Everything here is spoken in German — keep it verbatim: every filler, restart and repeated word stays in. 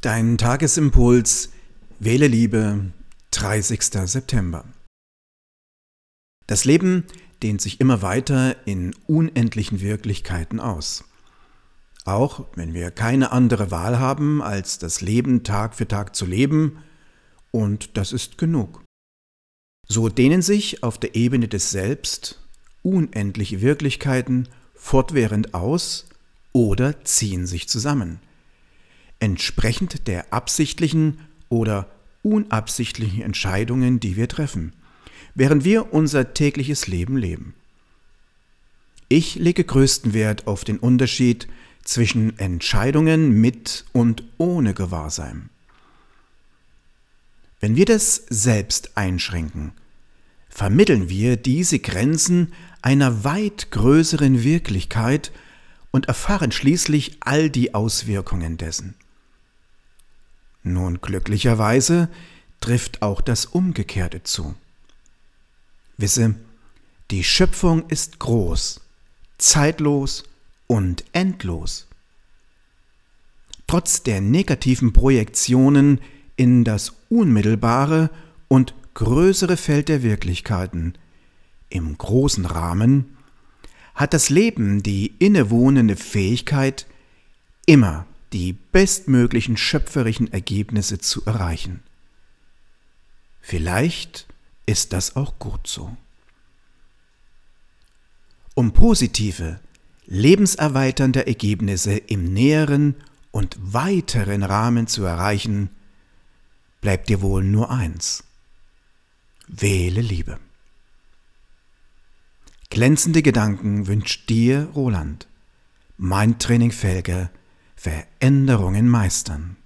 Dein Tagesimpuls, wähle Liebe, dreißigster September. Das Leben dehnt sich immer weiter in unendlichen Wirklichkeiten aus. Auch wenn wir keine andere Wahl haben, als das Leben Tag für Tag zu leben, und das ist genug. So dehnen sich auf der Ebene des Selbst unendliche Wirklichkeiten fortwährend aus oder ziehen sich zusammen, entsprechend der absichtlichen oder unabsichtlichen Entscheidungen, die wir treffen, während wir unser tägliches Leben leben. Ich lege größten Wert auf den Unterschied zwischen Entscheidungen mit und ohne Gewahrsein. Wenn wir das Selbst einschränken, vermitteln wir diese Grenzen einer weit größeren Wirklichkeit und erfahren schließlich all die Auswirkungen dessen. Nun, glücklicherweise trifft auch das Umgekehrte zu. Wisse, die Schöpfung ist groß, zeitlos und endlos. Trotz der negativen Projektionen in das unmittelbare und größere Feld der Wirklichkeiten, im großen Rahmen, hat das Leben die innewohnende Fähigkeit, immer die bestmöglichen schöpferischen Ergebnisse zu erreichen. Vielleicht ist das auch gut so. Um positive, lebenserweiternde Ergebnisse im näheren und weiteren Rahmen zu erreichen, bleibt dir wohl nur eins: Wähle Liebe. Glänzende Gedanken wünscht dir Roland. Mindtraining Felge. Veränderungen meistern.